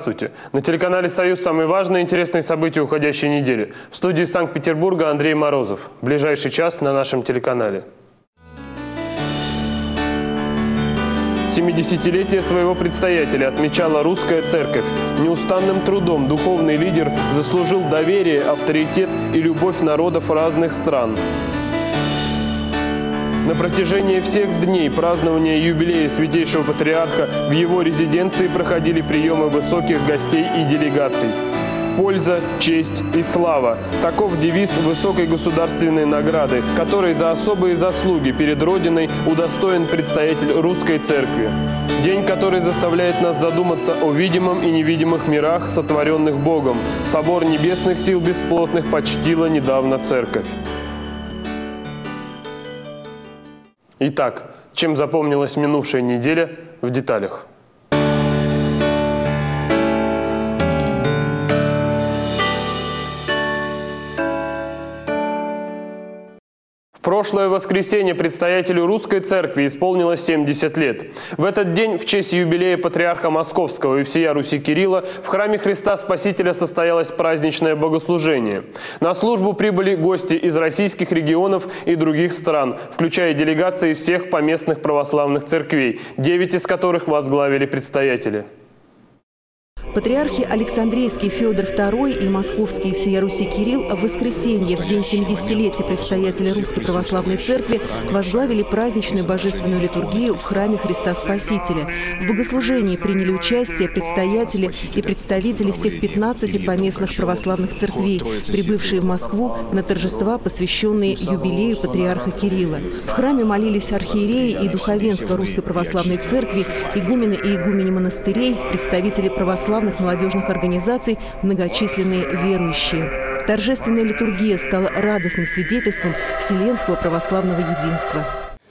Здравствуйте! На телеканале «Союз» самые важные и интересные события уходящей недели. В студии Санкт-Петербурга Андрей Морозов. В ближайший час на нашем телеканале. 70-летие своего предстоятеля отмечала Русская Церковь. Неустанным трудом духовный лидер заслужил доверие, авторитет и любовь народов разных стран. На протяжении всех дней празднования юбилея Святейшего Патриарха в его резиденции проходили приемы высоких гостей и делегаций. «Польза, честь и слава» – таков девиз высокой государственной награды, которой за особые заслуги перед Родиной удостоен предстоятель Русской Церкви. День, который заставляет нас задуматься о видимом и невидимых мирах, сотворенных Богом. Собор небесных сил бесплотных почтила недавно Церковь. Итак, чем запомнилась минувшая неделя в деталях. В прошлое воскресенье предстоятелю Русской Церкви исполнилось 70 лет. В этот день, в честь юбилея патриарха Московского и всея Руси Кирилла, в храме Христа Спасителя состоялось праздничное богослужение. На службу прибыли гости из российских регионов и других стран, включая делегации всех поместных православных церквей, 9 из которых возглавили предстоятели. Патриархи Александрийский Федор II и Московский и всея Руси Кирилл в воскресенье, в день 70-летия предстоятеля Русской Православной Церкви, возглавили праздничную божественную литургию в храме Христа Спасителя. В богослужении приняли участие предстоятели и представители всех 15 поместных православных церквей, прибывшие в Москву на торжества, посвященные юбилею патриарха Кирилла. В храме молились архиереи и духовенство Русской Православной Церкви, игумены и игумени монастырей, представители православных молодежных организаций, многочисленные верующие. Торжественная литургия стала радостным свидетельством вселенского православного единства.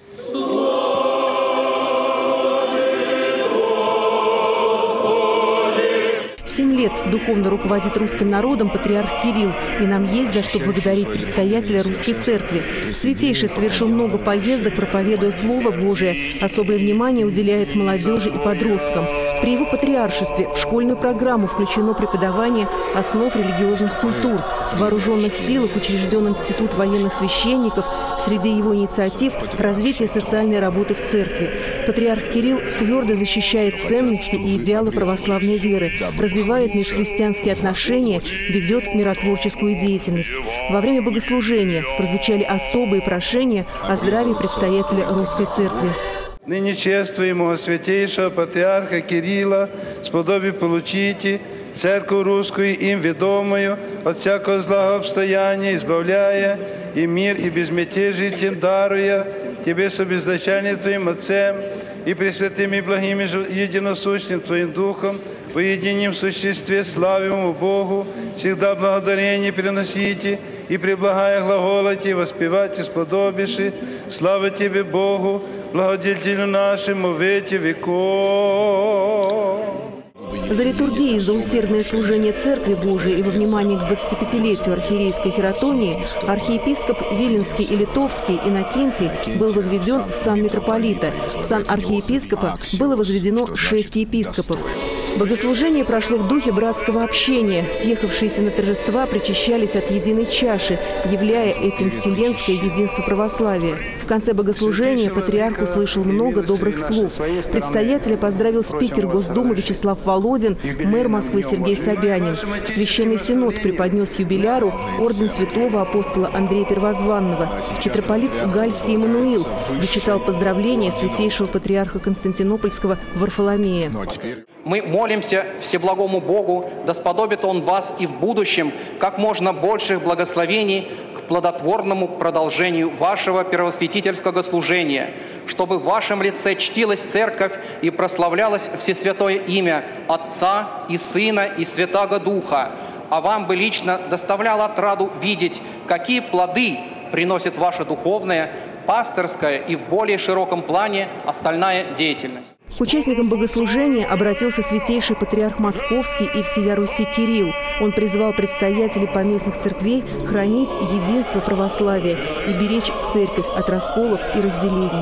Семь лет духовно руководит русским народом патриарх Кирилл, и нам есть за что благодарить предстоятеля Русской Церкви. Святейший совершил много поездок, проповедуя Слово Божие, особое внимание уделяет молодежи и подросткам. При его патриаршестве в школьную программу включено преподавание основ религиозных культур. В вооруженных силах учрежден Институт военных священников. Среди его инициатив – развитие социальной работы в церкви. Патриарх Кирилл твердо защищает ценности и идеалы православной веры, развивает межхристианские отношения, ведет миротворческую деятельность. Во время богослужения прозвучали особые прошения о здравии предстоятеля Русской Церкви. Ныне чествуемого святейшего патриарха Кирилла сподоби получите Церковь Русскую им ведомую от всякого злого обстояния, избавляя и мир и безмятежие тем даруя Тебе с обезначальным Твоим Отцем и пресвятым и благим и единосущным Твоим Духом в едином существе славимому Богу, всегда благодарение приносите и преблагая глаголите, воспевайте сподобиши, слава Тебе Богу, благодетелю нашему в веки веков. За литургией, за усердное служение Церкви Божией и во внимание к 25-летию архиерейской хератонии архиепископ Виленский и Литовский Иннокентий был возведен в сан митрополита. В сан архиепископа было возведено 6 епископов. Богослужение прошло в духе братского общения. Съехавшиеся на торжества причащались от единой чаши, являя этим вселенское единство православия. В конце богослужения патриарх услышал много добрых слов. Предстоятеля поздравил спикер Госдумы Вячеслав Володин, мэр Москвы Сергей Собянин. Священный Синод преподнес юбиляру орден святого апостола Андрея Первозванного. Митрополит Гальский Эммануил зачитал поздравления святейшего патриарха Константинопольского Варфоломея. Мы молимся Всеблагому Богу, да сподобит Он вас и в будущем как можно больших благословений к плодотворному продолжению вашего первосвятительского служения, чтобы в вашем лице чтилась Церковь и прославлялось Всесвятое имя Отца и Сына и Святаго Духа, а вам бы лично доставляло отраду видеть, какие плоды приносит ваша духовная, пасторская и в более широком плане остальная деятельность. К участникам богослужения обратился святейший патриарх Московский и всея Руси Кирилл. Он призвал предстоятелей поместных церквей хранить единство православия и беречь церковь от расколов и разделений.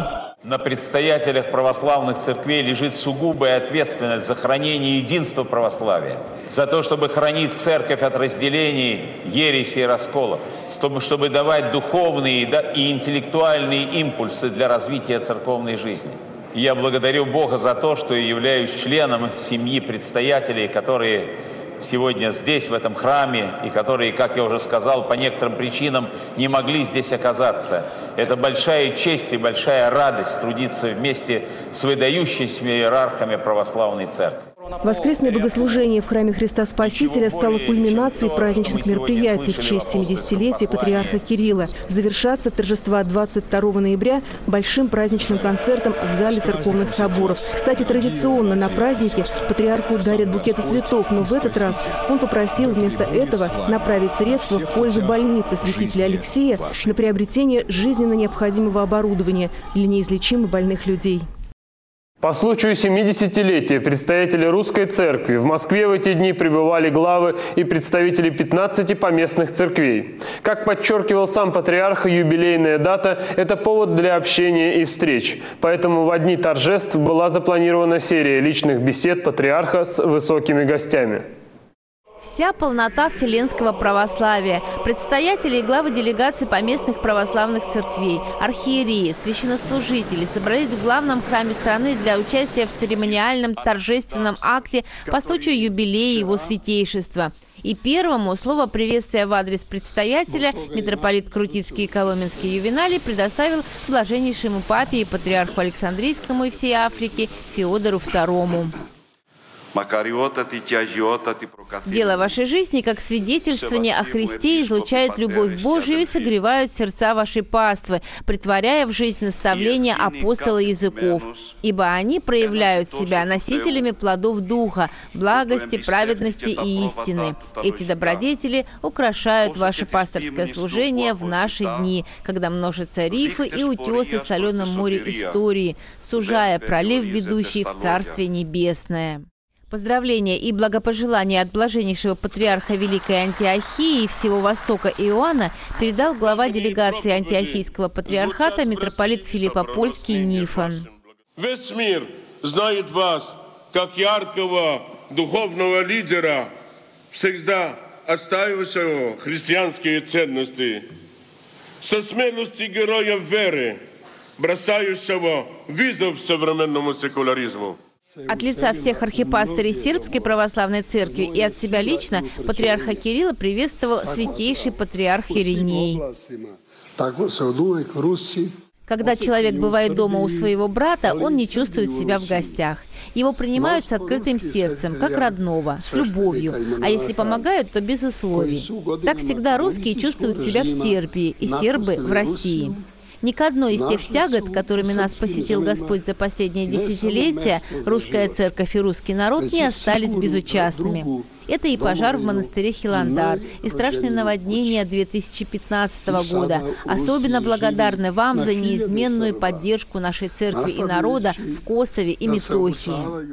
На предстоятелях православных церквей лежит сугубая ответственность за хранение единства православия, за то, чтобы хранить церковь от разделений, ересей и расколов, чтобы давать духовные и интеллектуальные импульсы для развития церковной жизни. И я благодарю Бога за то, что я являюсь членом семьи предстоятелей, которые сегодня здесь, в этом храме, и которые, как я уже сказал, по некоторым причинам не могли здесь оказаться. Это большая честь и большая радость трудиться вместе с выдающимися иерархами православной церкви. Воскресное богослужение в храме Христа Спасителя стало кульминацией праздничных мероприятий в честь 70-летия патриарха Кирилла. Завершатся торжества 22 ноября большим праздничным концертом в зале церковных соборов. Кстати, традиционно на празднике патриарху дарят букеты цветов, но в этот раз он попросил вместо этого направить средства в пользу больницы святителя Алексея на приобретение жизненно необходимого оборудования для неизлечимо больных людей. По случаю 70-летия предстоятели Русской Церкви в Москве в эти дни пребывали главы и представители 15 поместных церквей. Как подчеркивал сам патриарх, юбилейная дата – это повод для общения и встреч. Поэтому во дни торжеств была запланирована серия личных бесед патриарха с высокими гостями. Вся полнота вселенского православия. Предстоятели и главы делегаций поместных православных церквей, архиереи, священнослужители собрались в главном храме страны для участия в церемониальном торжественном акте по случаю юбилея его святейшества. И первому слово приветствия в адрес предстоятеля митрополит Крутицкий и Коломенский Ювеналий предоставил блаженнейшему папе и патриарху Александрийскому и всей Африки Феодору II. Дело вашей жизни, как свидетельствование о Христе, излучает любовь Божию и согревают сердца вашей паствы, притворяя в жизнь наставления апостола языков. Ибо они проявляют себя носителями плодов Духа, благости, праведности и истины. Эти добродетели украшают ваше пасторское служение в наши дни, когда множатся рифы и утесы в соленом море истории, сужая пролив, ведущий в Царствие Небесное. Поздравления и благопожелания от блаженнейшего патриарха Великой Антиохии и всего Востока Иоанна передал глава делегации Антиохийского патриархата митрополит Филиппопольский Нифон. Весь мир знает вас как яркого духовного лидера, всегда отстаивающего христианские ценности, со смелостью героя веры, бросающего вызов современному секуляризму. От лица всех архипастырей Сербской православной церкви и от себя лично патриарха Кирилла приветствовал святейший патриарх Ириней. Когда человек бывает дома у своего брата, он не чувствует себя в гостях. Его принимают с открытым сердцем, как родного, с любовью, а если помогают, то без условий. Так всегда русские чувствуют себя в Сербии и сербы в России. Ни к одной из тех тягот, которыми нас посетил Господь за последние десятилетия, русская церковь и русский народ не остались безучастными. Это и пожар в монастыре Хиландар, и страшное наводнение 2015 года. Особенно благодарны вам за неизменную поддержку нашей церкви и народа в Косове и Метохии.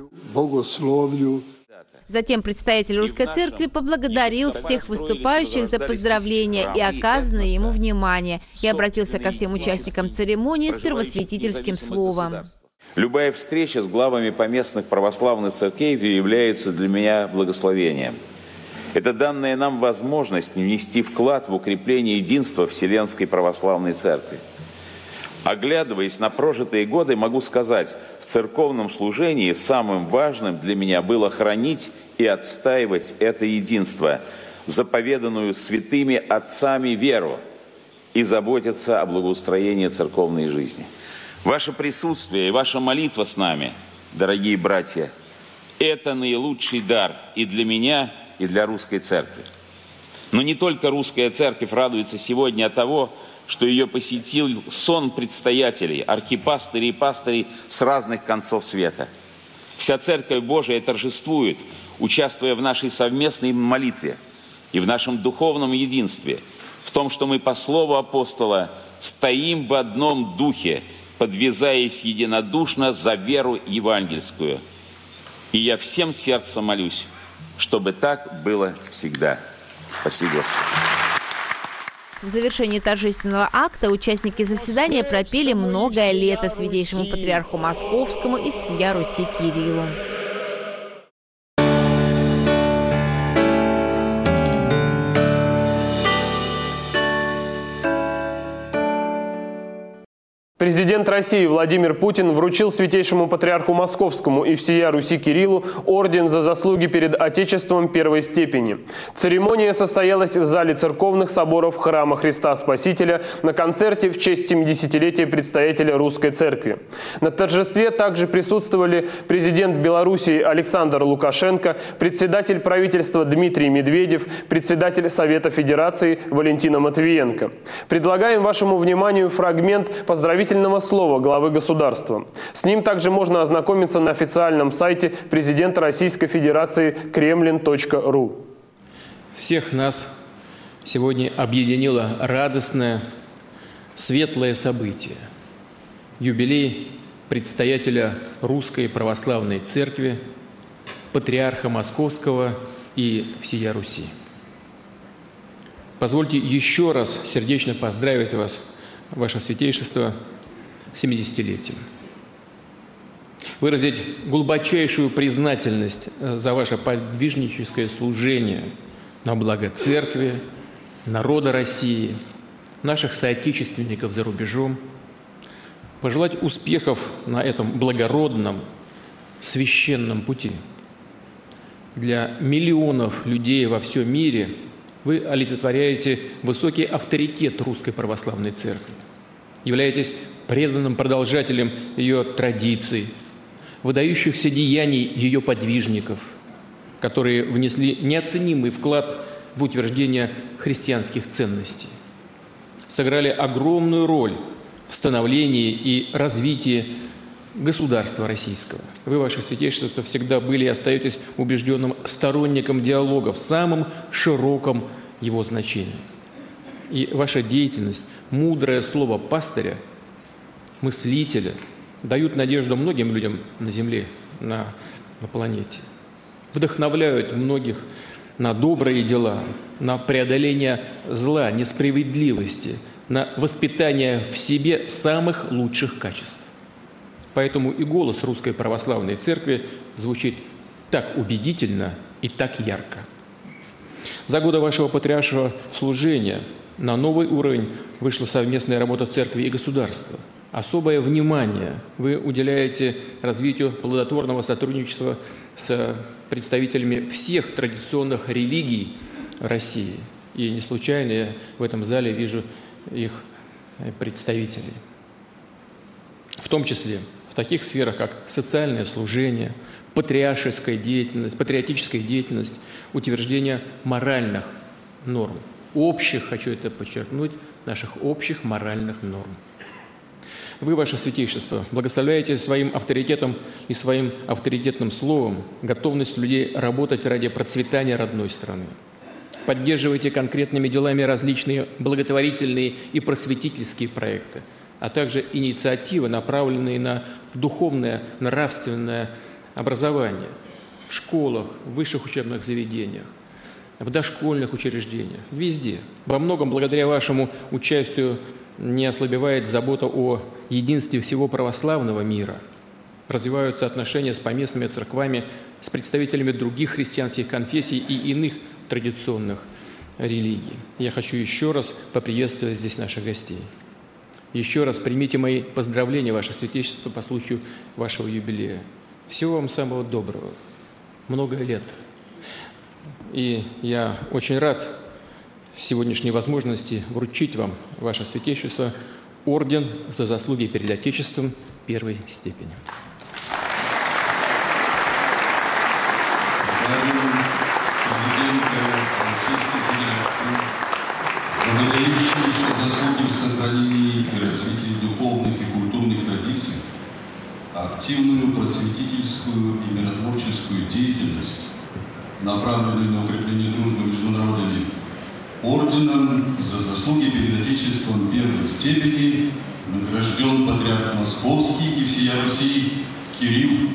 Затем представитель Русской Церкви поблагодарил всех выступающих за поздравления и оказанное ему внимание и обратился ко всем участникам церемонии с первосвятительским словом. Любая встреча с главами поместных православных церквей является для меня благословением. Это данная нам возможность внести вклад в укрепление единства Вселенской православной церкви. Оглядываясь на прожитые годы, могу сказать, в церковном служении самым важным для меня было хранить и отстаивать это единство, заповеданную святыми отцами веру, и заботиться о благоустроении церковной жизни. Ваше присутствие и ваша молитва с нами, дорогие братья, это наилучший дар и для меня, и для Русской Церкви. Но не только Русская Церковь радуется сегодня от того, что ее посетил сон предстоятелей, архипастырей и пастырей с разных концов света. Вся Церковь Божия торжествует, участвуя в нашей совместной молитве и в нашем духовном единстве, в том, что мы по слову апостола стоим в одном духе, подвязаясь единодушно за веру евангельскую. И я всем сердцем молюсь, чтобы так было всегда. Спасибо, Господи. В завершении торжественного акта участники заседания пропели «Многое лето» святейшему патриарху Московскому и всея Руси Кириллу. Президент России Владимир Путин вручил святейшему патриарху Московскому и всея Руси Кириллу орден за заслуги перед Отечеством первой степени. Церемония состоялась в зале церковных соборов Храма Христа Спасителя на концерте в честь 70-летия предстоятеля Русской Церкви. На торжестве также присутствовали президент Белоруссии Александр Лукашенко, председатель правительства Дмитрий Медведев, председатель Совета Федерации Валентина Матвиенко. Предлагаем вашему вниманию фрагмент поздравительного слова главы государства. С ним также можно ознакомиться на официальном сайте президента Российской Федерации kremlin.ru. Всех нас сегодня объединило радостное, светлое событие. Юбилей предстоятеля Русской Православной Церкви, патриарха Московского и всея Руси. Позвольте еще раз сердечно поздравить вас, Ваше Святейшество, с 70-летием. Выразить глубочайшую признательность за ваше подвижническое служение на благо Церкви, народа России, наших соотечественников за рубежом. Пожелать успехов на этом благородном, священном пути. Для миллионов людей во всем мире вы олицетворяете высокий авторитет Русской Православной Церкви, являетесь преданным продолжателем ее традиций, выдающихся деяний ее подвижников, которые внесли неоценимый вклад в утверждение христианских ценностей, сыграли огромную роль в становлении и развитии государства российского. Вы, Ваше Святейшество, всегда были и остаетесь убежденным сторонником диалога в самом широком его значении. И ваша деятельность, мудрое слово пастыря, мыслителя, дают надежду многим людям на Земле, на планете. Вдохновляют многих на добрые дела, на преодоление зла, несправедливости, на воспитание в себе самых лучших качеств. Поэтому и голос Русской Православной Церкви звучит так убедительно и так ярко. За годы вашего патриаршего служения на новый уровень вышла совместная работа Церкви и государства. Особое внимание вы уделяете развитию плодотворного сотрудничества с представителями всех традиционных религий России. И не случайно я в этом зале вижу их представителей. В том числе в таких сферах, как социальное служение, патриаршеская деятельность, патриотическая деятельность, утверждение моральных норм. Общих, хочу это подчеркнуть, наших общих моральных норм. Вы, Ваше Святейшество, благословляете своим авторитетом и своим авторитетным словом готовность людей работать ради процветания родной страны. Поддерживаете конкретными делами различные благотворительные и просветительские проекты, а также инициативы, направленные на духовное, нравственное образование в школах, в высших учебных заведениях, в дошкольных учреждениях, везде. Во многом благодаря вашему участию не ослабевает забота о единстве всего православного мира. Развиваются отношения с поместными церквами, с представителями других христианских конфессий и иных традиционных религий. Я хочу еще раз поприветствовать здесь наших гостей. Еще раз примите мои поздравления, Ваше Святейшество, по случаю вашего юбилея. Всего вам самого доброго. Много лет. И я очень рад сегодняшней возможности вручить вам, Ваше Святейшество, орден за заслуги перед Отечеством первой степени. За выдающиеся заслуги в сохранении и развитии духовных и культурных традиций, активную просветительскую и миротворческую деятельность, направленную на укрепление дружбы между народами, орденом за заслуги перед Отечеством первой степени награжден патриарх Московский и всея Руси Кирилл.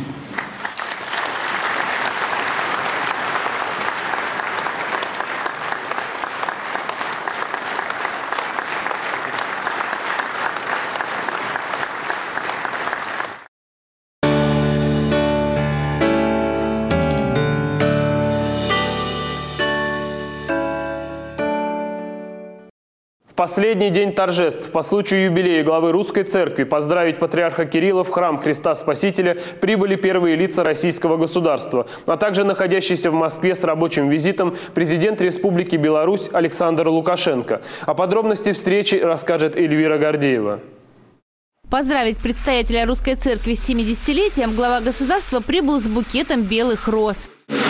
последний день торжеств по случаю юбилея главы Русской Церкви поздравить патриарха Кирилла в храм Христа Спасителя прибыли первые лица российского государства, а также находящийся в Москве с рабочим визитом президент Республики Беларусь Александр Лукашенко. О подробности встречи расскажет Эльвира Гордеева. Поздравить предстоятеля Русской Церкви с 70-летием глава государства прибыл с букетом белых роз.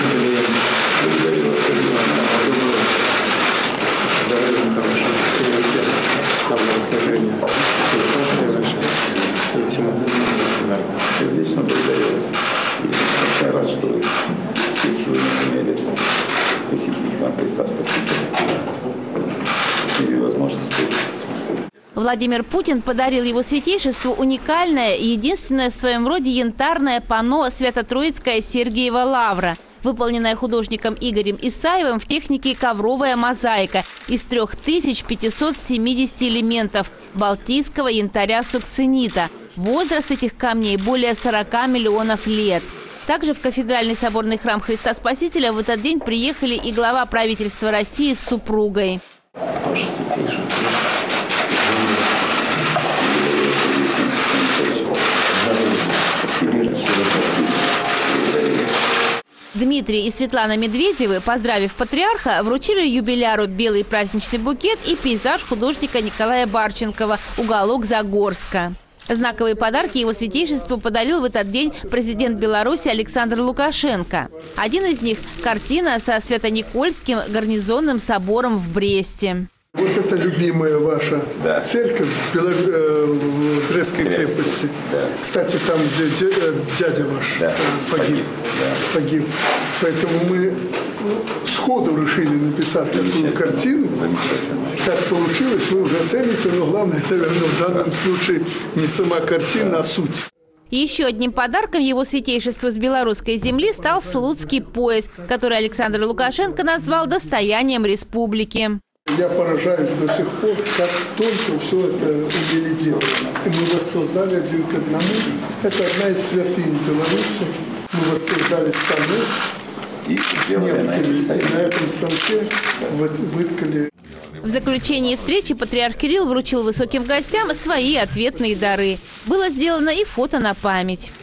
Сердечно благодарю вас. Я рад, что вы все сегодня сумели посетить храм Христа Спасителя и возможность встретиться с вами. Владимир Путин подарил его святейшеству уникальное и единственное в своем роде янтарное панно «Свято-Троицкая Сергиева лавра», выполненная художником Игорем Исаевым в технике ковровая мозаика из 3570 элементов балтийского янтаря сукцинита. Возраст этих камней более 40 миллионов лет. Также в кафедральный соборный храм Христа Спасителя в этот день приехали и глава правительства России с супругой. Ваше святейшество. Дмитрий и Светлана Медведевы, поздравив патриарха, вручили юбиляру белый праздничный букет и пейзаж художника Николая Барченкова «Уголок Загорска». Знаковые подарки его святейшеству подарил в этот день президент Беларуси Александр Лукашенко. Один из них – картина со Свято-Никольским гарнизонным собором в Бресте. Вот это любимая ваша церковь в Брестской крепости. Да. Кстати, там, где дядя ваш погиб. Поэтому мы сходу решили написать такую картину. Как получилось, вы уже оцените, но главное, наверное, в данном случае не сама картина, а суть. Еще одним подарком его святейшеству с белорусской земли стал Слуцкий пояс, который Александр Лукашенко назвал достоянием республики. Я поражаюсь до сих пор, как тонко все это умели делать. Мы воссоздали один к одному. Это одна из святынь Беларуси. Мы воссоздали станок с немцами. И на этом станке выткали. В заключении встречи патриарх Кирилл вручил высоким гостям свои ответные дары. Было сделано и фото на память.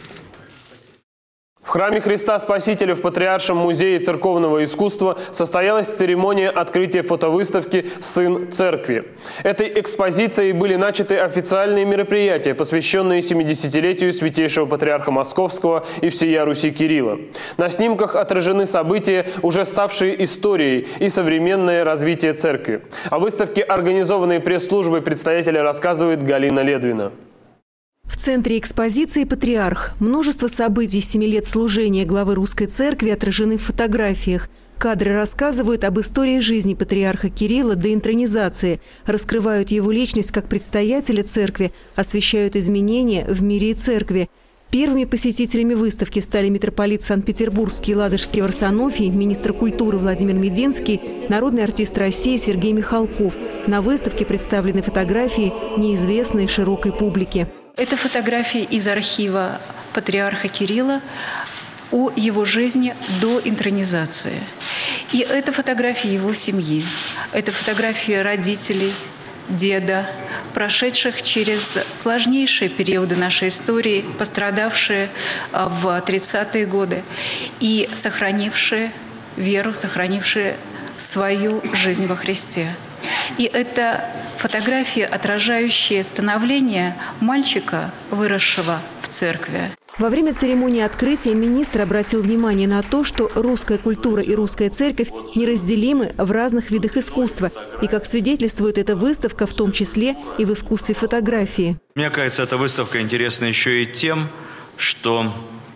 В храме Христа Спасителя в Патриаршем музее церковного искусства состоялась церемония открытия фотовыставки «Сын Церкви». Этой экспозицией были начаты официальные мероприятия, посвященные 70-летию святейшего патриарха Московского и всея Руси Кирилла. На снимках отражены события, уже ставшие историей, и современное развитие церкви. О выставке, организованной пресс-службой предстоятеля, рассказывает Галина Ледвина. В центре экспозиции «Патриарх». Множество событий 7 лет служения главы Русской Церкви отражены в фотографиях. Кадры рассказывают об истории жизни патриарха Кирилла до интронизации, раскрывают его личность как предстоятеля церкви, освещают изменения в мире и церкви. Первыми посетителями выставки стали митрополит Санкт-Петербургский и Ладожский Варсонофий, министр культуры Владимир Мединский, народный артист России Сергей Михалков. На выставке представлены фотографии, неизвестные широкой публике. Это фотографии из архива патриарха Кирилла о его жизни до интронизации. И это фотографии его семьи, это фотографии родителей, деда, прошедших через сложнейшие периоды нашей истории, пострадавшие в 30-е годы и сохранившие веру, сохранившие свою жизнь во Христе. И это фотографии, отражающие становление мальчика, выросшего в церкви. Во время церемонии открытия министр обратил внимание на то, что русская культура и русская церковь неразделимы в разных видах искусства. И, как свидетельствует эта выставка, в том числе и в искусстве фотографии. Мне кажется, эта выставка интересна еще и тем, что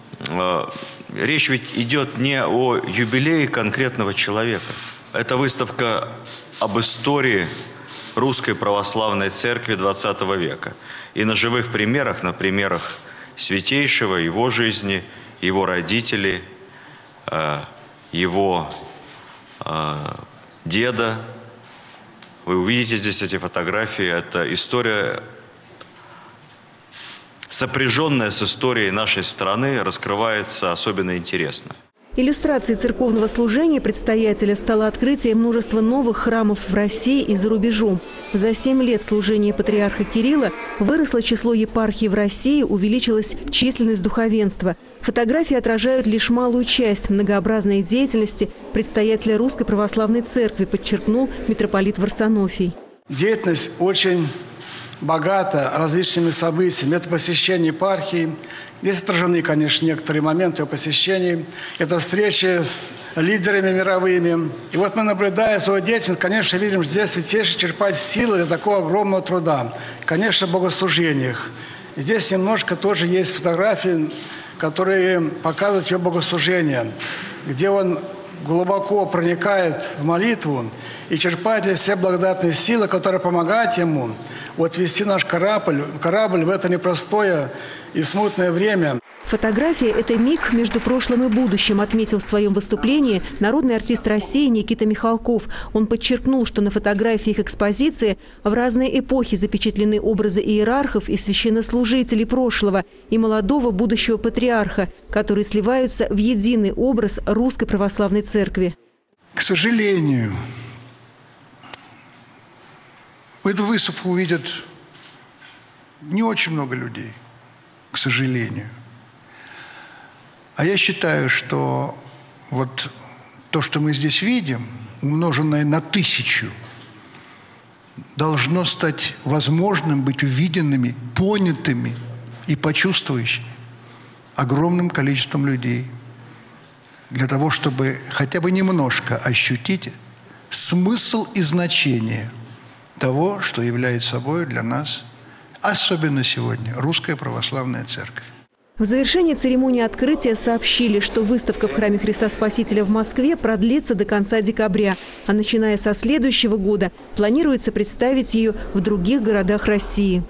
речь ведь идет не о юбилее конкретного человека. Это выставка об истории Русской Православной Церкви XX века. И на живых примерах, на примерах Святейшего, его жизни, его родителей, его деда. Вы увидите здесь эти фотографии. Это история, сопряженная с историей нашей страны, раскрывается особенно интересно. Иллюстрацией церковного служения предстоятеля стало открытие множества новых храмов в России и за рубежом. За 7 лет служения патриарха Кирилла выросло число епархий в России, увеличилась численность духовенства. Фотографии отражают лишь малую часть многообразной деятельности предстоятеля Русской Православной Церкви, подчеркнул митрополит Варсонофий. Деятельность очень богата различными событиями. Это посещение епархии. Здесь отражены, конечно, некоторые моменты о посещении. Это встречи с лидерами мировыми. И вот мы, наблюдая свою деятельность, конечно, видим, что здесь святейший черпает силы для такого огромного труда. Конечно, в богослужениях. И здесь немножко тоже есть фотографии, которые показывают его богослужение, где он глубоко проникает в молитву и черпает для себя благодатные силы, которые помогают ему вот вести наш корабль в это непростое и смутное время. Фотография – это миг между прошлым и будущим, отметил в своем выступлении народный артист России Никита Михалков. Он подчеркнул, что на фотографиях экспозиции в разные эпохи запечатлены образы иерархов и священнослужителей прошлого и молодого будущего патриарха, которые сливаются в единый образ Русской Православной Церкви. К сожалению, эту выставку увидят не очень много людей, к сожалению. А я считаю, что вот то, что мы здесь видим, умноженное на 1000, должно стать возможным быть увиденными, понятыми и почувствующими огромным количеством людей, для того, чтобы хотя бы немножко ощутить смысл и значение того, что является собой для нас, особенно сегодня, Русская Православная Церковь. В завершении церемонии открытия сообщили, что выставка в Храме Христа Спасителя в Москве продлится до конца декабря, а начиная со следующего года планируется представить ее в других городах России.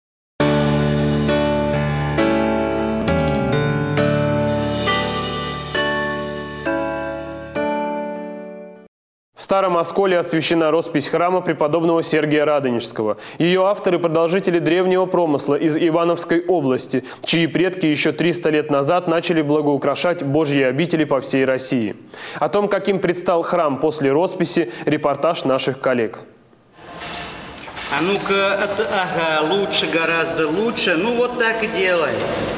В Старом Осколе освящена роспись храма преподобного Сергия Радонежского. Ее авторы – продолжители древнего промысла из Ивановской области, чьи предки еще 300 лет назад начали благоукрашать Божьи обители по всей России. О том, каким предстал храм после росписи, репортаж наших коллег. А ну-ка, ага, лучше, гораздо лучше. Ну вот так и делай.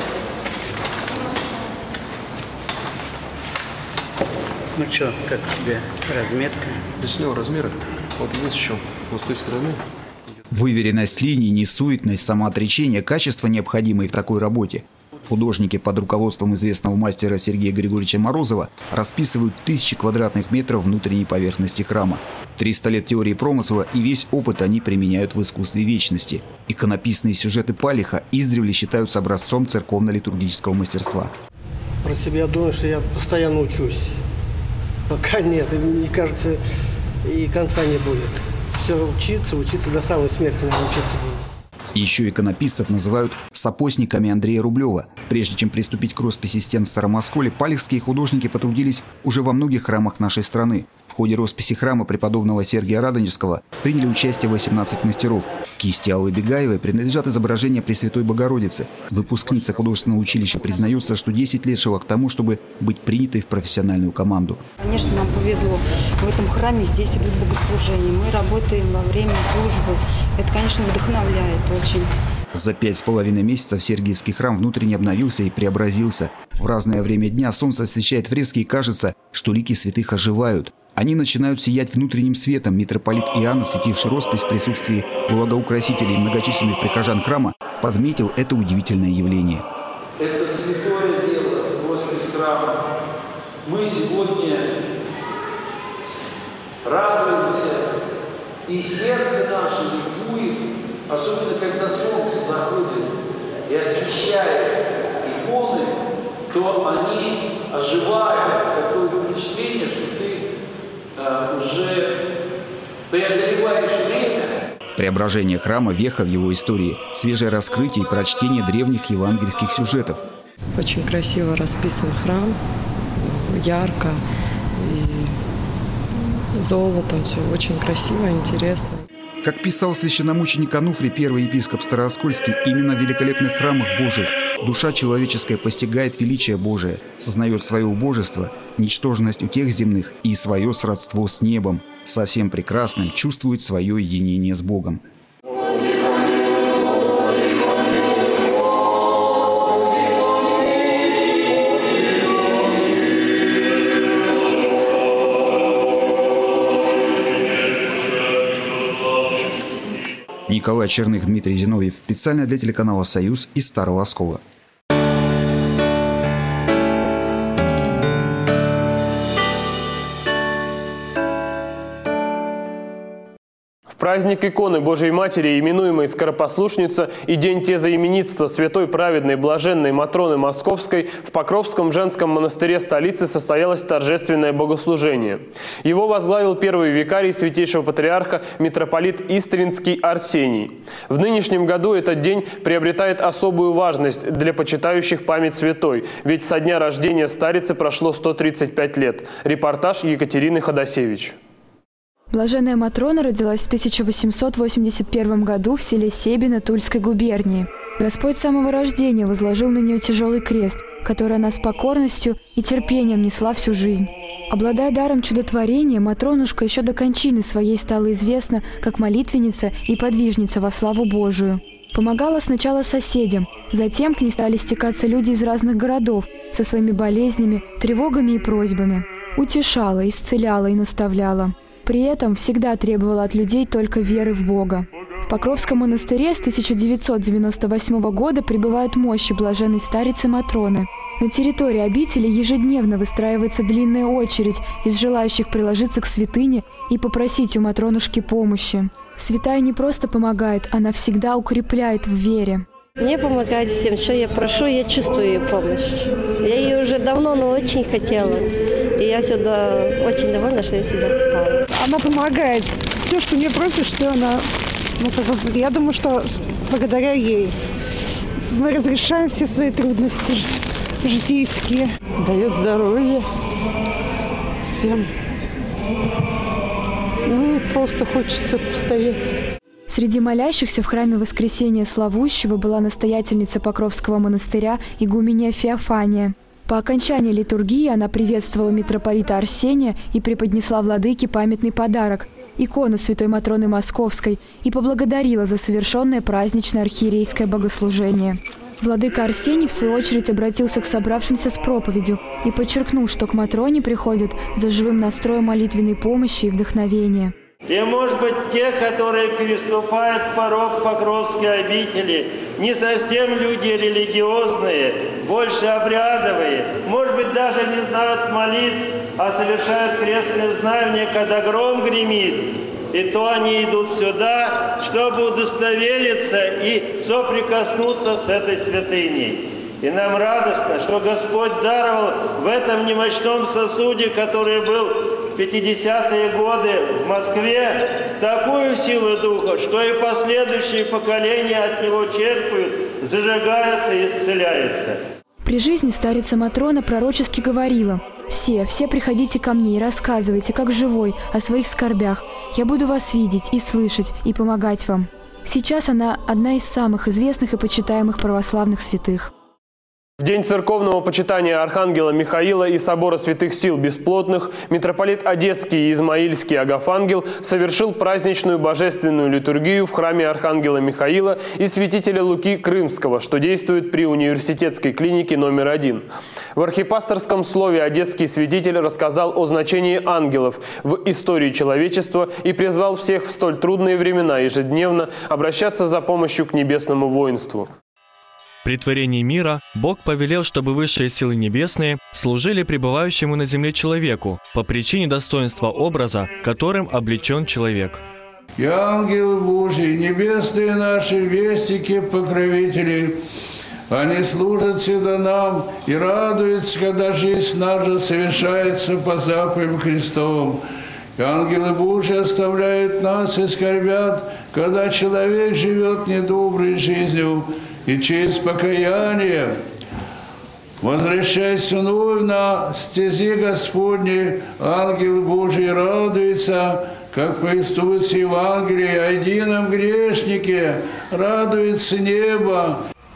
Ну что, как тебе разметка? Лесного размера. Вот есть еще вот с той стороны. Выверенность линий, несуетность, самоотречение – качества, необходимые в такой работе. Художники под руководством известного мастера Сергея Григорьевича Морозова расписывают 1000 квадратных метров внутренней поверхности храма. 300 лет теории промысла и весь опыт они применяют в искусстве вечности. Иконописные сюжеты Палиха издревле считаются образцом церковно-литургического мастерства. Про себя думаю, что я постоянно учусь. Пока нет, и мне кажется, и конца не будет. Все учиться до самой смерти, наверное, учиться будет. Еще иконописцев называют сапожниками Андрея Рублева. Прежде чем приступить к росписи стен в Старом Осколе, палихские художники потрудились уже во многих храмах нашей страны. В ходе росписи храма преподобного Сергия Радонежского приняли участие 18 мастеров. Кисти Аллы Бегаевой принадлежат изображения Пресвятой Богородицы. Выпускница художественного училища признается, что 10 лет шла к тому, чтобы быть принятой в профессиональную команду. Конечно, нам повезло. В этом храме здесь идут богослужения. Мы работаем во время службы. Это, конечно, вдохновляет очень. За 5,5 месяцев Сергиевский храм внутренне обновился и преобразился. В разное время дня солнце освещает фрески и кажется, что лики святых оживают. Они начинают сиять внутренним светом. Митрополит Иоанн, осветивший роспись в присутствии благоукрасителей и многочисленных прихожан храма, подметил это удивительное явление. Это святое дело, роспись храма. Мы сегодня радуемся, и сердце наше ликует, особенно когда солнце заходит и освещает иконы, то они оживают. Такое впечатление, что ты уже преодолеваешь время. Преображение храма – веха в его истории, свежее раскрытие и прочтение древних евангельских сюжетов. Очень красиво расписан храм, ярко и золотом, все очень красиво, интересно. Как писал священномученик Ануфрий, первый епископ Старооскольский, именно в великолепных храмах Божьих душа человеческая постигает величие Божие, сознает свое убожество, ничтожность утех земных и свое сродство с небом, совсем прекрасным чувствует свое единение с Богом. Николай Черных, Дмитрий Зиновьев. Специально для телеканала «Союз» из Старого Оскола. Праздник иконы Божией Матери, именуемый Скоропослушница, и День тезаименитства святой праведной блаженной Матроны Московской в Покровском женском монастыре столицы состоялось торжественное богослужение. Его возглавил первый викарий святейшего патриарха митрополит Истринский Арсений. В нынешнем году этот день приобретает особую важность для почитающих память святой, ведь со дня рождения старицы прошло 135 лет. Репортаж Екатерины Ходосевич. Блаженная Матрона родилась в 1881 году в селе Себино Тульской губернии. Господь с самого рождения возложил на нее тяжелый крест, который она с покорностью и терпением несла всю жизнь. Обладая даром чудотворения, Матронушка еще до кончины своей стала известна как молитвенница и подвижница во славу Божию. Помогала сначала соседям, затем к ней стали стекаться люди из разных городов со своими болезнями, тревогами и просьбами. Утешала, исцеляла и наставляла. При этом всегда требовала от людей только веры в Бога. В Покровском монастыре с 1998 года пребывают мощи блаженной старицы Матроны. На территории обители ежедневно выстраивается длинная очередь из желающих приложиться к святыне и попросить у Матронушки помощи. Святая не просто помогает, она всегда укрепляет в вере. Мне помогает всем, что я прошу, я чувствую ее помощь. Я ее уже давно, но очень хотела. И я сюда очень довольна, что я сюда попала. Она помогает. Все, что не просишь, все она... я думаю, что благодаря ей мы разрешаем все свои трудности житейские. Дает здоровье всем. Ну и просто хочется постоять. Среди молящихся в храме Воскресения Славущего была настоятельница Покровского монастыря игуменья Феофания. По окончании литургии она приветствовала митрополита Арсения и преподнесла владыке памятный подарок – икону святой Матроны Московской, и поблагодарила за совершенное праздничное архиерейское богослужение. Владыка Арсений, в свою очередь, обратился к собравшимся с проповедью и подчеркнул, что к Матроне приходят за живым настроем молитвенной помощи и вдохновения. И, может быть, те, которые переступают порог Покровской обители, не совсем люди религиозные, больше обрядовые, может быть, даже не знают молитв, а совершают крестное знамение, когда гром гремит. И то они идут сюда, чтобы удостовериться и соприкоснуться с этой святыней. И нам радостно, что Господь даровал в этом немощном сосуде, который был в 50-е годы в Москве, такую силу духа, что и последующие поколения от него черпают, зажигаются и исцеляются. При жизни старица Матрона пророчески говорила: все приходите ко мне и рассказывайте, как живой, о своих скорбях. Я буду вас видеть и слышать, и помогать вам». Сейчас она одна из самых известных и почитаемых православных святых. В день церковного почитания Архангела Михаила и Собора Святых Сил Бесплотных митрополит Одесский и Измаильский Агафангел совершил праздничную божественную литургию в храме Архангела Михаила и святителя Луки Крымского, что действует при университетской клинике номер 1. В архипасторском слове одесский святитель рассказал о значении ангелов в истории человечества и призвал всех в столь трудные времена ежедневно обращаться за помощью к небесному воинству. При творении мира Бог повелел, чтобы высшие силы небесные служили пребывающему на земле человеку по причине достоинства образа, которым облечен человек. И ангелы Божьи, небесные наши вестники, покровители, они служат всегда нам и радуются, когда жизнь наша совершается по заповедям Христовым. И ангелы Божьи оставляют нас и скорбят, когда человек живет недоброй жизнью, и через покаяние, возвращаясь вновь на стези Господни, ангелы Божьи радуются, как повествуется Евангелие, о едином грешнике радуется небо.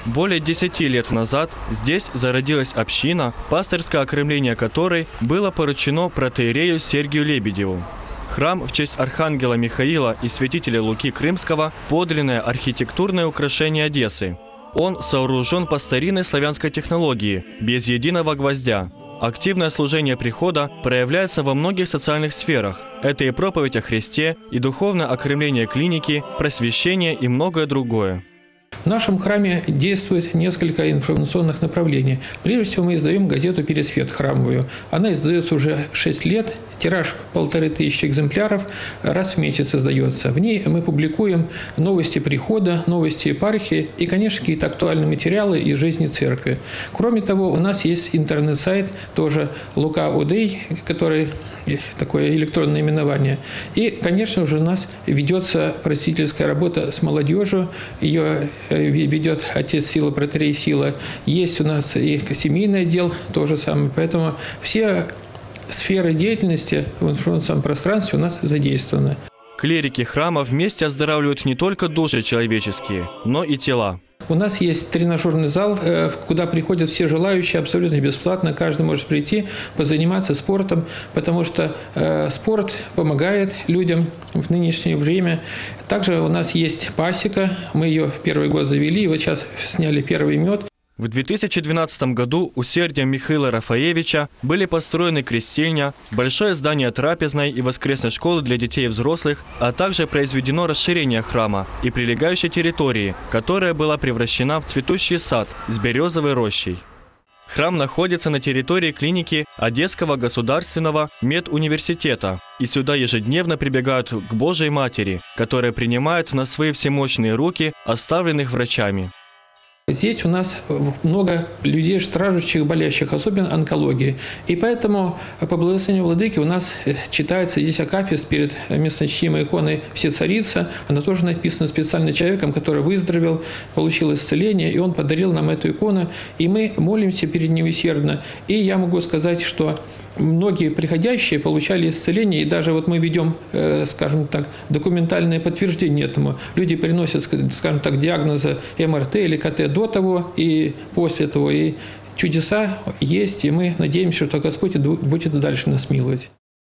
Более 10 лет назад здесь зародилась община, пастырское окрemление которой было поручено протоиерею Сергию Лебедеву. Храм в честь архангела Михаила и святителя Луки Крымского – подлинное архитектурное украшение Одессы. Он сооружен по старинной славянской технологии, без единого гвоздя. Активное служение прихода проявляется во многих социальных сферах. Это и проповедь о Христе, и духовное окрemление клиники, просвещение и многое другое. В нашем храме действует несколько информационных направлений. Прежде всего, мы издаем газету «Пересвет» храмовую. Она издается уже 6 лет, тираж 1500 экземпляров, раз в месяц издается. В ней мы публикуем новости прихода, новости епархии и, конечно, какие-то актуальные материалы из жизни церкви. Кроме того, у нас есть интернет-сайт, тоже Лука Одей, который такое электронное именование. И, конечно же, у нас ведется просветительская работа с молодежью. Ее ведет отец Сила, протоиерей Сила. Есть у нас и семейный отдел, то же самое. Поэтому все сферы деятельности в информационном пространстве у нас задействованы. Клирики храма вместе оздоравливают не только души человеческие, но и тела. У нас есть тренажерный зал, куда приходят все желающие абсолютно бесплатно. Каждый может прийти, позаниматься спортом, потому что спорт помогает людям в нынешнее время. Также у нас есть пасека. Мы ее в первый год завели, и вот сейчас сняли первый мед. В 2012 году усердием Михаила Рафаевича были построены крестильня, большое здание трапезной и воскресной школы для детей и взрослых, а также произведено расширение храма и прилегающей территории, которая была превращена в цветущий сад с березовой рощей. Храм находится на территории клиники Одесского государственного медуниверситета, и сюда ежедневно прибегают к Божьей Матери, которая принимает на свои всемощные руки оставленных врачами. Здесь у нас много людей, страждущих, болящих, особенно онкологии. И поэтому по благословению владыки у нас читается здесь акафист перед местночтимой иконой Всецарица. Она тоже написана специально человеком, который выздоровел, получил исцеление, и он подарил нам эту икону. И мы молимся перед ним усердно. И я могу сказать, что многие приходящие получали исцеление, и даже вот мы ведем, скажем так, документальное подтверждение этому. Люди приносят, скажем так, диагнозы МРТ или КТ до того и после того. И чудеса есть, и мы надеемся, что Господь будет дальше нас миловать.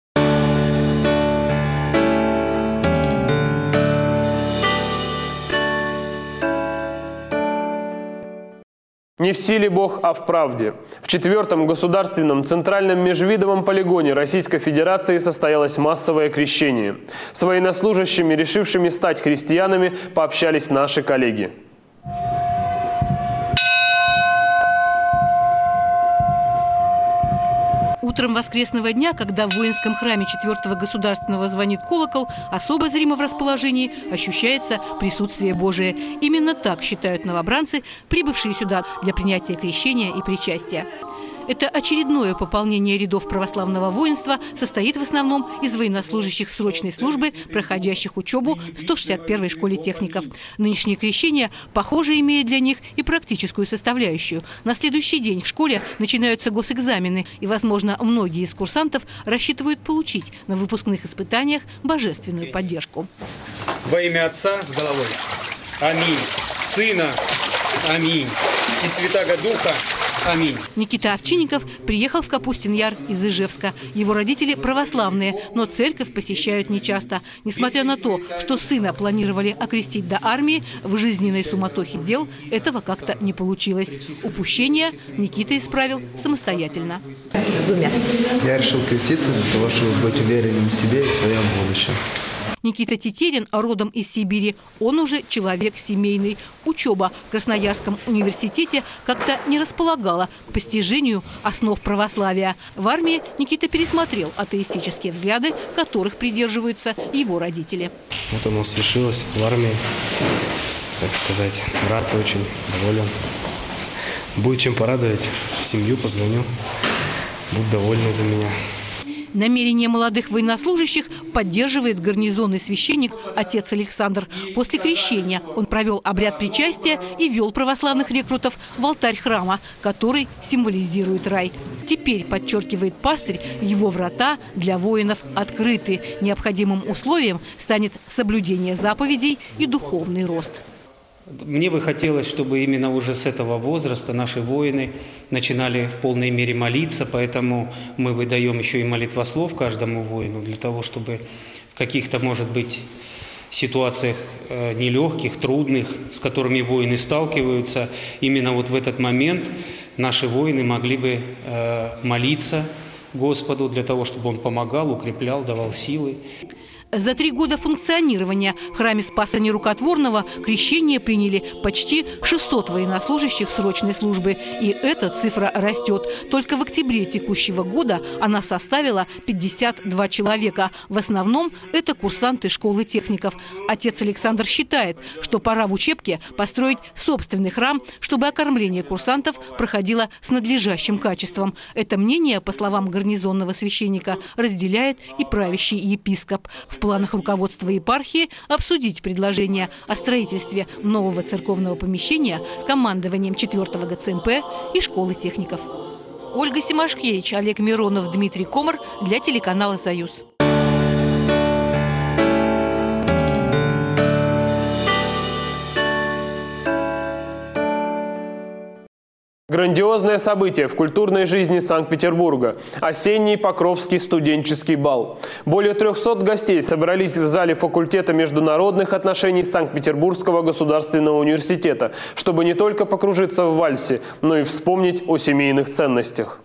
Не в силе Бог, а в правде. В 4-м государственном центральном межвидовом полигоне Российской Федерации состоялось массовое крещение. С военнослужащими, решившими стать христианами, пообщались наши коллеги. Утром воскресного дня, когда в воинском храме 4-го государственного звонит колокол, особо зримо в расположении ощущается присутствие Божие. Именно так считают новобранцы, прибывшие сюда для принятия крещения и причастия. Это очередное пополнение рядов православного воинства состоит в основном из военнослужащих срочной службы, проходящих учебу в 161-й школе техников. Нынешнее крещение, похоже, имеет для них и практическую составляющую. На следующий день в школе начинаются госэкзамены, и, возможно, многие из курсантов рассчитывают получить на выпускных испытаниях божественную поддержку. Во имя Отца с головой. Аминь. Сына. Аминь. И Святаго Духа. Аминь. Никита Овчинников приехал в Капустин-Яр из Ижевска. Его родители православные, но церковь посещают нечасто. Несмотря на то, что сына планировали окрестить до армии, в жизненной суматохе дел этого как-то не получилось. Упущение Никита исправил самостоятельно. Я решил креститься для того, чтобы быть уверенным в себе и в своем будущем. Никита Тетерин родом из Сибири. Он уже человек семейный. Учеба в Красноярском университете как-то не располагала к постижению основ православия. В армии Никита пересмотрел атеистические взгляды, которых придерживаются его родители. Вот оно свершилось в армии. Так сказать, рад очень, доволен. Будет чем порадовать семью, позвоню. Будут довольны за меня. Намерения молодых военнослужащих поддерживает гарнизонный священник отец Александр. После крещения он провел обряд причастия и вел православных рекрутов в алтарь храма, который символизирует рай. Теперь, подчеркивает пастырь, его врата для воинов открыты. Необходимым условием станет соблюдение заповедей и духовный рост. Мне бы хотелось, чтобы именно уже с этого возраста наши воины начинали в полной мере молиться, поэтому мы выдаем еще и молитвослов каждому воину, для того, чтобы в каких-то, может быть, ситуациях нелегких, трудных, с которыми воины сталкиваются, именно вот в этот момент наши воины могли бы молиться Господу для того, чтобы Он помогал, укреплял, давал силы. За 3 года функционирования в храме Спаса Нерукотворного крещение приняли почти 600 военнослужащих срочной службы. И эта цифра растет. Только в октябре текущего года она составила 52 человека. В основном это курсанты школы техников. Отец Александр считает, что пора в учебке построить собственный храм, чтобы окормление курсантов проходило с надлежащим качеством. Это мнение, по словам гарнизонного священника, разделяет и правящий епископ. В планах руководства епархии обсудить предложение о строительстве нового церковного помещения с командованием 4-го ГЦМП и школы техников. Ольга Симашкевич, Олег Миронов, Дмитрий Комар для телеканала «Союз». Грандиозное событие в культурной жизни Санкт-Петербурга – осенний Покровский студенческий бал. Более 300 гостей собрались в зале факультета международных отношений Санкт-Петербургского государственного университета, чтобы не только покружиться в вальсе, но и вспомнить о семейных ценностях.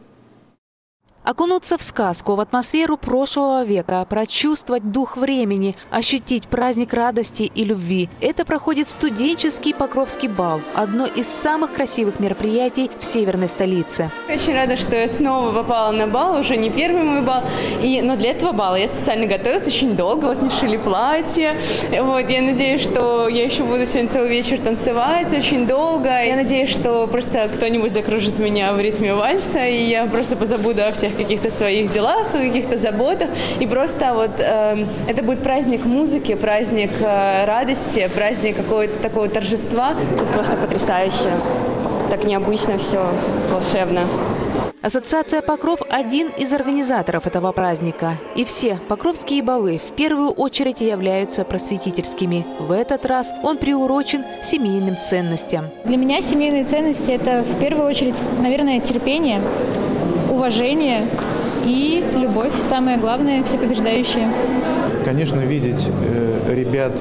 Окунуться в сказку, в атмосферу прошлого века, прочувствовать дух времени, ощутить праздник радости и любви. Это проходит студенческий Покровский бал, одно из самых красивых мероприятий в северной столице. Очень рада, что я снова попала на бал, уже не первый мой бал. Но для этого бала я специально готовилась очень долго, вот мне шили платье. Я надеюсь, что я еще буду сегодня целый вечер танцевать очень долго. Я надеюсь, что просто кто-нибудь закружит меня в ритме вальса, и я просто позабуду о всех каких-то своих делах, каких-то заботах. И просто вот это будет праздник музыки, праздник радости, праздник какого-то такого торжества. Тут просто потрясающе. Так необычно все, волшебно. Ассоциация «Покров» – один из организаторов этого праздника. И все покровские балы в первую очередь являются просветительскими. В этот раз он приурочен семейным ценностям. Для меня семейные ценности – это в первую очередь, наверное, терпение, уважение и любовь. Самое главное – всепобеждающее. Конечно, видеть ребят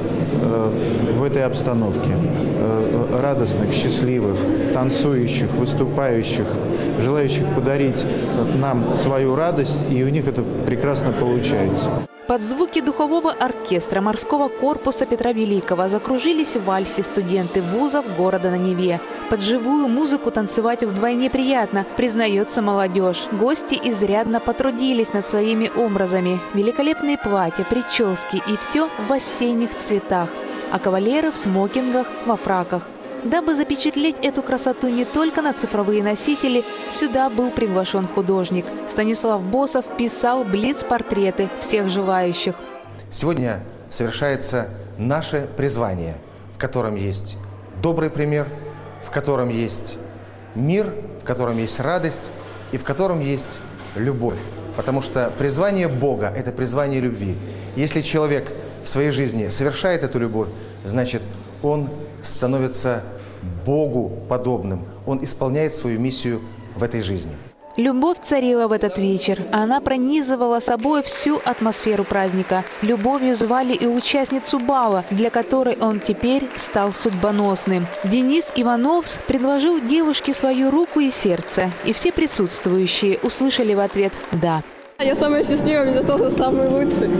в этой обстановке, радостных, счастливых, танцующих, выступающих, желающих подарить нам свою радость, и у них это прекрасно получается. Под звуки духового оркестра морского корпуса Петра Великого закружились в вальсе студенты вузов города на Неве. Под живую музыку танцевать вдвойне приятно, признается молодежь. Гости изрядно потрудились над своими образами. Великолепные платья, прически и все в осенних цветах. А кавалеры в смокингах, во фраках. Дабы запечатлеть эту красоту не только на цифровые носители, сюда был приглашен художник. Станислав Босов писал блиц-портреты всех желающих. Сегодня совершается наше призвание, в котором есть добрый пример, в котором есть мир, в котором есть радость и в котором есть любовь. Потому что призвание Бога – это призвание любви. Если человек в своей жизни совершает эту любовь, значит, он становится Богу подобным. Он исполняет свою миссию в этой жизни. Любовь царила в этот вечер. Она пронизывала собой всю атмосферу праздника. Любовью звали и участницу бала, для которой он теперь стал судьбоносным. Денис Ивановс предложил девушке свою руку и сердце. И все присутствующие услышали в ответ «да». Я самая счастливая, мне достался самый лучший.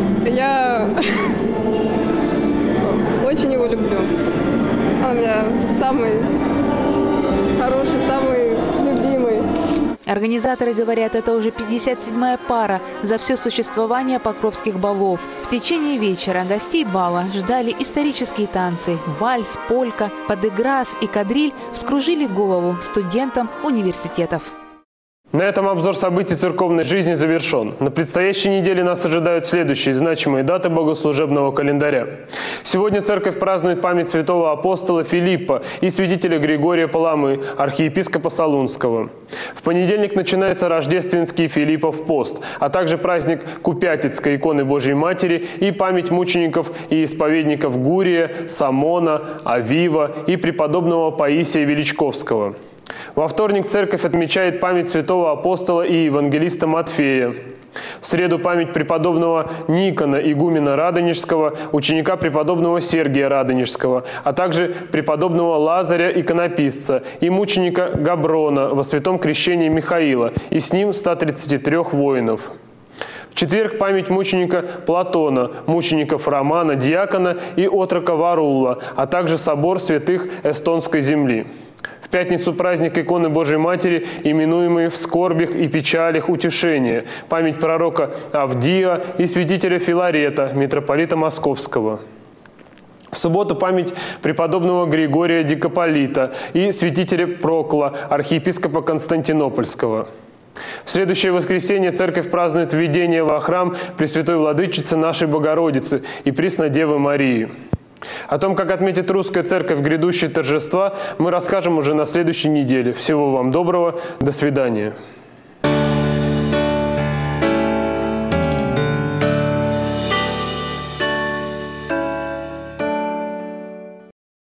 Я очень его люблю. Он у меня самый хороший, самый любимый. Организаторы говорят, это уже 57-я пара за все существование покровских балов. В течение вечера гостей бала ждали исторические танцы. Вальс, полька, подыграс и кадриль вскружили голову студентам университетов. На этом обзор событий церковной жизни завершен. На предстоящей неделе нас ожидают следующие значимые даты богослужебного календаря. Сегодня церковь празднует память святого апостола Филиппа и святителя Григория Паламы, архиепископа Солунского. В понедельник начинается рождественский Филиппов пост, а также праздник Купятицкой иконы Божьей Матери и память мучеников и исповедников Гурия, Самона, Авива и преподобного Паисия Величковского. Во вторник церковь отмечает память святого апостола и евангелиста Матфея. В среду память преподобного Никона, игумена Радонежского, ученика преподобного Сергия Радонежского, а также преподобного Лазаря иконописца и мученика Габрона во святом крещении Михаила, и с ним 133 воинов. В четверг память мученика Платона, мучеников Романа, Диакона и отрока Варула, а также собор святых Эстонской земли. В пятницу праздник иконы Божьей Матери, именуемый в скорбях и печалях утешение, память пророка Авдия и святителя Филарета, митрополита Московского. В субботу память преподобного Григория Дикополита и святителя Прокла, архиепископа Константинопольского. В следующее воскресенье церковь празднует введение во храм Пресвятой Владычицы нашей Богородицы и Преснодевы Марии. О том, как отметит русская церковь грядущие торжества, мы расскажем уже на следующей неделе. Всего вам доброго. До свидания.